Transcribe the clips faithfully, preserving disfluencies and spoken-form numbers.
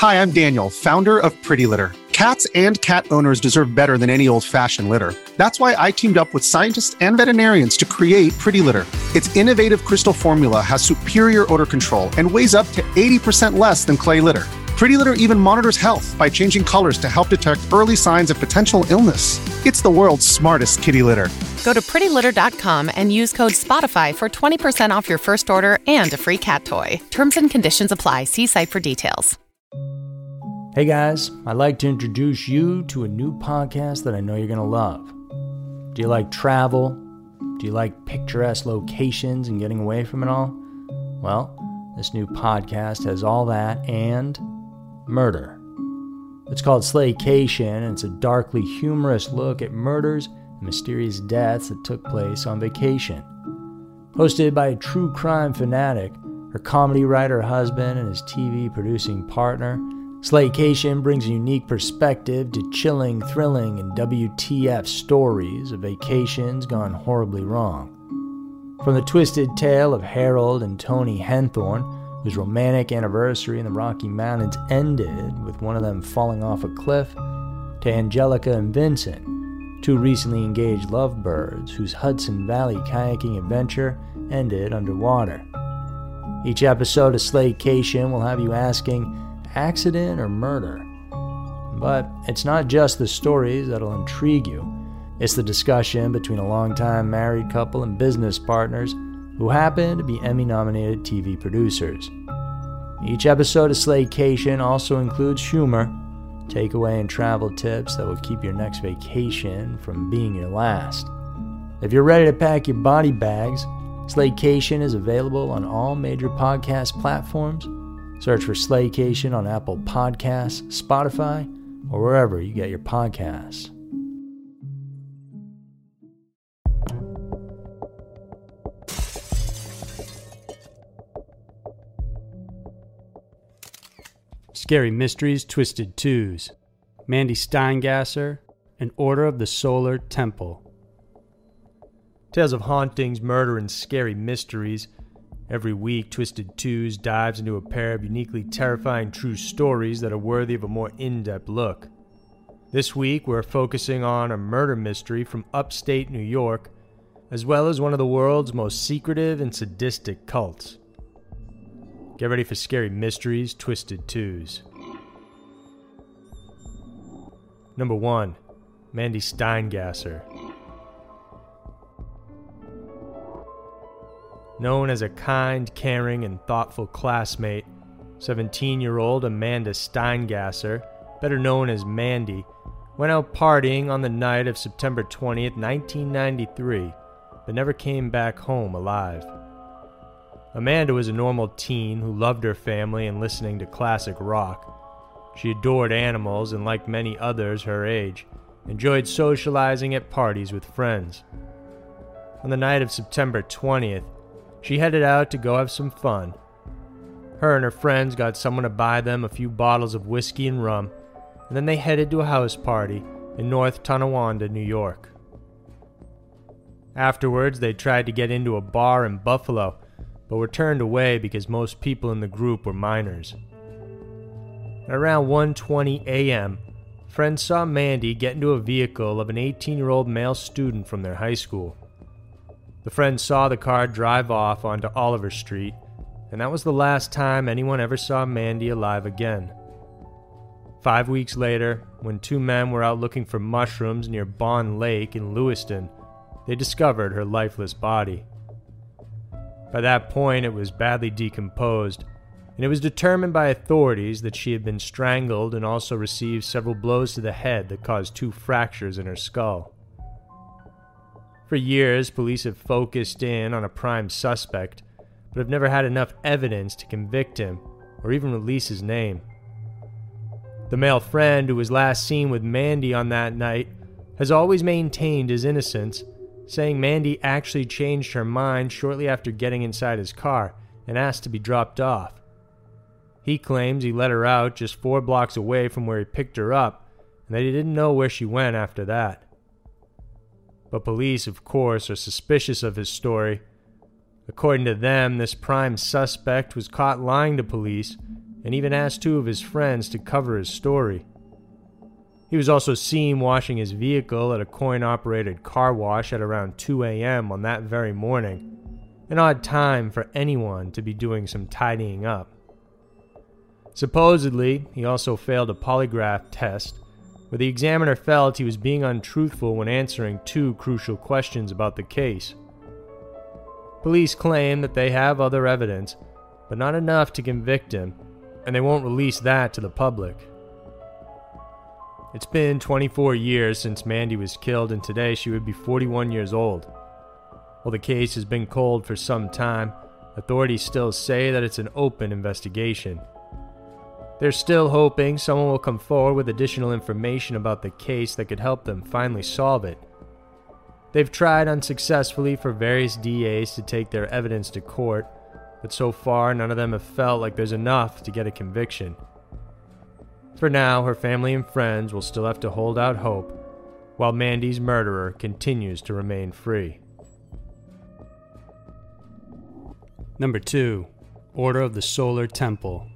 Hi, I'm Daniel, founder of Pretty Litter. Cats and cat owners deserve better than any old-fashioned litter. That's why I teamed up with scientists and veterinarians to create Pretty Litter. Its innovative crystal formula has superior odor control and weighs up to eighty percent less than clay litter. Pretty Litter even monitors health by changing colors to help detect early signs of potential illness. It's the world's smartest kitty litter. Go to pretty litter dot com and use code SPOTIFY for twenty percent off your first order and a free cat toy. Terms and conditions apply. See site for details. Hey guys, I'd like to introduce you to a new podcast that I know you're going to love. Do you like travel? Do you like picturesque locations and getting away from it all? Well, this new podcast has all that and murder. It's called Slaycation, and it's a darkly humorous look at murders and mysterious deaths that took place on vacation. Hosted by a true crime fanatic, her comedy writer husband, and his T V producing partner, Slaycation brings a unique perspective to chilling, thrilling, and W T F stories of vacations gone horribly wrong. From the twisted tale of Harold and Tony Henthorne, whose romantic anniversary in the Rocky Mountains ended with one of them falling off a cliff, to Angelica and Vincent, two recently engaged lovebirds whose Hudson Valley kayaking adventure ended underwater. Each episode of Slaycation will have you asking, accident or murder? But it's not just the stories that'll intrigue you. It's the discussion between a longtime married couple and business partners who happen to be Emmy-nominated T V producers. Each episode of Slaycation also includes humor, takeaway and travel tips that will keep your next vacation from being your last. If you're ready to pack your body bags, Slaycation is available on all major podcast platforms. Search for Slaycation on Apple Podcasts, Spotify, or wherever you get your podcasts. Scary Mysteries Twisted Twos, Mandy Steingasser, and Order of the Solar Temple. Tales of hauntings, murder, and scary mysteries. Every week, Twisted Twos dives into a pair of uniquely terrifying true stories that are worthy of a more in-depth look. This week, we're focusing on a murder mystery from upstate New York, as well as one of the world's most secretive and sadistic cults. Get ready for Scary Mysteries Twisted Twos. Number one, Mandy Steingasser. Known as a kind, caring, and thoughtful classmate, seventeen-year-old Amanda Steingasser, better known as Mandy, went out partying on the night of September twentieth, nineteen ninety-three, but never came back home alive. Amanda was a normal teen who loved her family and listening to classic rock. She adored animals and, like many others her age, enjoyed socializing at parties with friends. On the night of September twentieth, she headed out to go have some fun. Her and her friends got someone to buy them a few bottles of whiskey and rum, and then they headed to a house party in North Tonawanda, New York. Afterwards, they tried to get into a bar in Buffalo, but were turned away because most people in the group were minors. At around one twenty a.m., friends saw Mandy get into a vehicle of an eighteen-year-old male student from their high school. The friends saw the car drive off onto Oliver Street, and that was the last time anyone ever saw Mandy alive again. Five weeks later, when two men were out looking for mushrooms near Bond Lake in Lewiston, they discovered her lifeless body. By that point, it was badly decomposed, and it was determined by authorities that she had been strangled and also received several blows to the head that caused two fractures in her skull. For years, police have focused in on a prime suspect, but have never had enough evidence to convict him or even release his name. The male friend who was last seen with Mandy on that night has always maintained his innocence, saying Mandy actually changed her mind shortly after getting inside his car and asked to be dropped off. He claims he let her out just four blocks away from where he picked her up, and that he didn't know where she went after that. But police, of course, are suspicious of his story. According to them, this prime suspect was caught lying to police and even asked two of his friends to cover his story. He was also seen washing his vehicle at a coin-operated car wash at around two a.m. on that very morning, an odd time for anyone to be doing some tidying up. Supposedly, he also failed a polygraph test, where the examiner felt he was being untruthful when answering two crucial questions about the case. Police claim that they have other evidence, but not enough to convict him, and they won't release that to the public. It's been twenty-four years since Mandy was killed, and today she would be forty-one years old. While the case has been cold for some time, authorities still say that it's an open investigation. They're still hoping someone will come forward with additional information about the case that could help them finally solve it. They've tried unsuccessfully for various D As to take their evidence to court, but so far none of them have felt like there's enough to get a conviction. For now, her family and friends will still have to hold out hope, while Mandy's murderer continues to remain free. Number two, Order of the Solar Temple.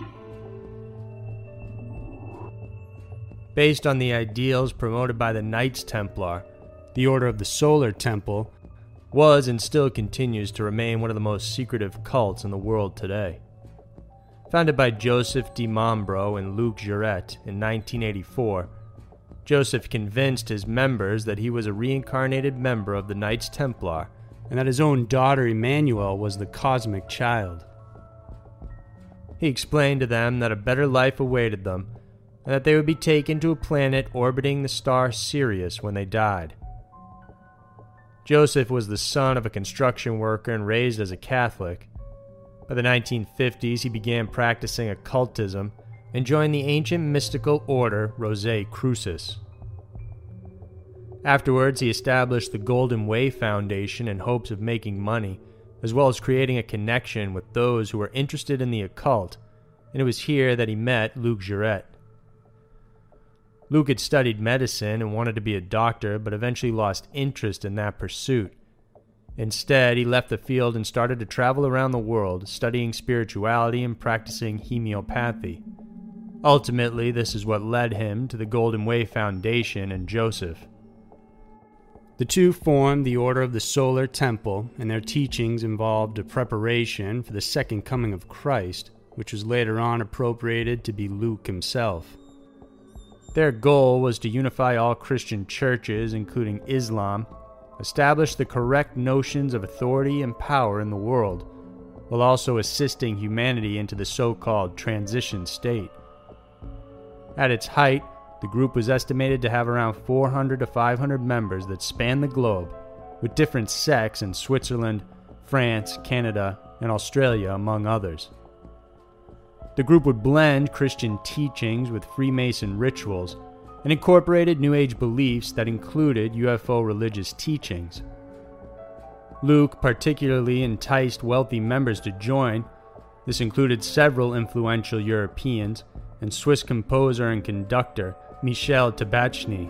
Based on the ideals promoted by the Knights Templar, the Order of the Solar Temple was and still continues to remain one of the most secretive cults in the world today. Founded by Joseph Di Mambro and Luc Jouret in nineteen eighty-four, Joseph convinced his members that he was a reincarnated member of the Knights Templar and that his own daughter Emmanuel was the cosmic child. He explained to them that a better life awaited them and that they would be taken to a planet orbiting the star Sirius when they died. Joseph was the son of a construction worker and raised as a Catholic. By the nineteen fifties, he began practicing occultism and joined the ancient mystical order Rosicrucis. Afterwards, he established the Golden Way Foundation in hopes of making money, as well as creating a connection with those who were interested in the occult, and it was here that he met Luc Jouret. Luc had studied medicine and wanted to be a doctor, but eventually lost interest in that pursuit. Instead, he left the field and started to travel around the world, studying spirituality and practicing homeopathy. Ultimately, this is what led him to the Golden Way Foundation and Joseph. The two formed the Order of the Solar Temple, and their teachings involved a preparation for the second coming of Christ, which was later on appropriated to be Luke himself. Their goal was to unify all Christian churches, including Islam, establish the correct notions of authority and power in the world, while also assisting humanity into the so-called transition state. At its height, the group was estimated to have around four hundred to five hundred members that span the globe, with different sects in Switzerland, France, Canada, and Australia, among others. The group would blend Christian teachings with Freemason rituals and incorporated New Age beliefs that included U F O religious teachings. Luke particularly enticed wealthy members to join. This included several influential Europeans and Swiss composer and conductor Michel Tabachny.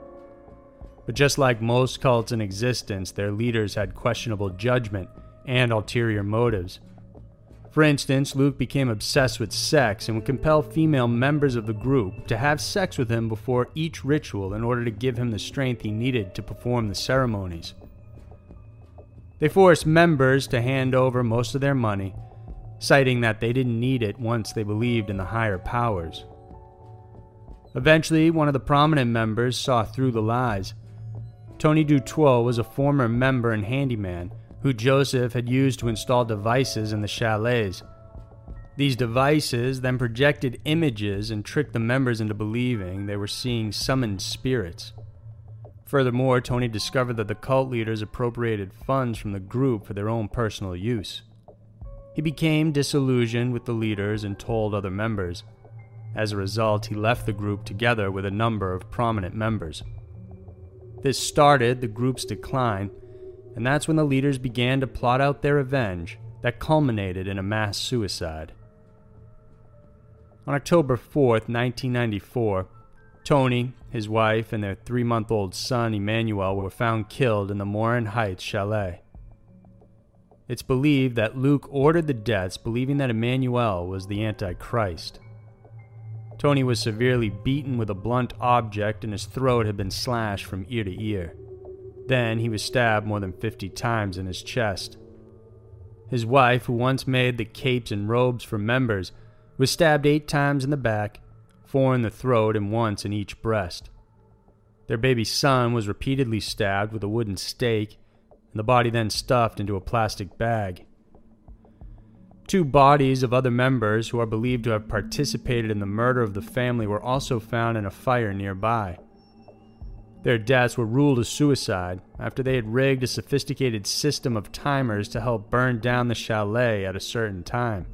But just like most cults in existence, their leaders had questionable judgment and ulterior motives. For instance, Luke became obsessed with sex and would compel female members of the group to have sex with him before each ritual in order to give him the strength he needed to perform the ceremonies. They forced members to hand over most of their money, citing that they didn't need it once they believed in the higher powers. Eventually, one of the prominent members saw through the lies. Tony Dutoit was a former member and handyman who Joseph had used to install devices in the chalets. These devices then projected images and tricked the members into believing they were seeing summoned spirits. Furthermore, Tony discovered that the cult leaders appropriated funds from the group for their own personal use. He became disillusioned with the leaders and told other members. As a result, he left the group together with a number of prominent members. This started the group's decline, and that's when the leaders began to plot out their revenge that culminated in a mass suicide. On October fourth, nineteen ninety-four, Tony, his wife, and their three-month-old son Emmanuel were found killed in the Morin Heights chalet. It's believed that Luke ordered the deaths, believing that Emmanuel was the Antichrist. Tony was severely beaten with a blunt object and his throat had been slashed from ear to ear. Then he was stabbed more than fifty times in his chest. His wife, who once made the capes and robes for members, was stabbed eight times in the back, four in the throat and once in each breast. Their baby son was repeatedly stabbed with a wooden stake, and the body then stuffed into a plastic bag. Two bodies of other members who are believed to have participated in the murder of the family were also found in a fire nearby. Their deaths were ruled as suicide after they had rigged a sophisticated system of timers to help burn down the chalet at a certain time.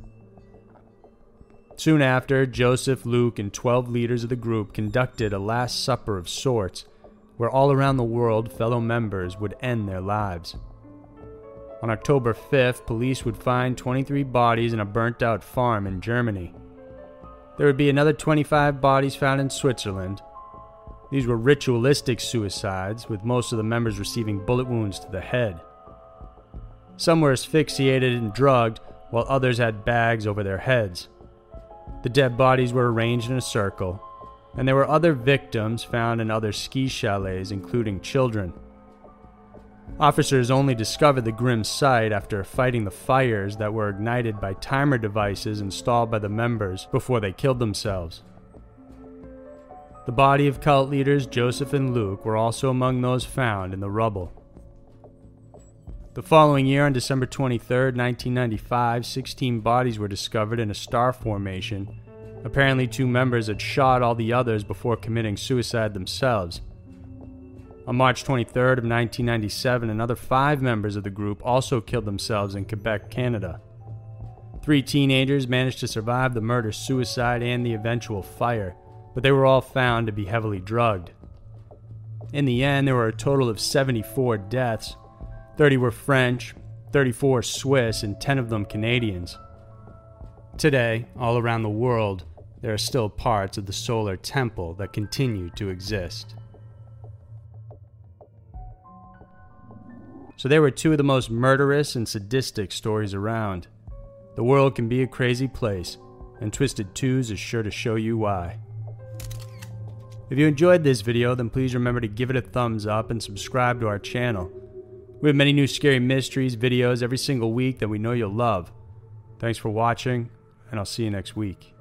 Soon after, Joseph, Luke, and twelve leaders of the group conducted a Last Supper of sorts, where all around the world fellow members would end their lives. On October fifth, police would find twenty-three bodies in a burnt-out farm in Germany. There would be another twenty-five bodies found in Switzerland. These were ritualistic suicides, with most of the members receiving bullet wounds to the head. Some were asphyxiated and drugged, while others had bags over their heads. The dead bodies were arranged in a circle, and there were other victims found in other ski chalets, including children. Officers only discovered the grim sight after fighting the fires that were ignited by timer devices installed by the members before they killed themselves. The body of cult leaders Joseph and Luke were also among those found in the rubble. The following year, on December twenty-third, nineteen ninety-five, sixteen bodies were discovered in a star formation. Apparently, two members had shot all the others before committing suicide themselves. On March twenty-third of nineteen ninety-seven, another five members of the group also killed themselves in Quebec, Canada. Three teenagers managed to survive the murder-suicide and the eventual fire, but they were all found to be heavily drugged. In the end, there were a total of seventy-four deaths. thirty were French, thirty-four Swiss, and ten of them Canadians. Today, all around the world, there are still parts of the Solar Temple that continue to exist. So there were two of the most murderous and sadistic stories around. The world can be a crazy place, and Twisted Twos is sure to show you why. If you enjoyed this video, then please remember to give it a thumbs up and subscribe to our channel. We have many new scary mysteries videos every single week that we know you'll love. Thanks for watching, and I'll see you next week.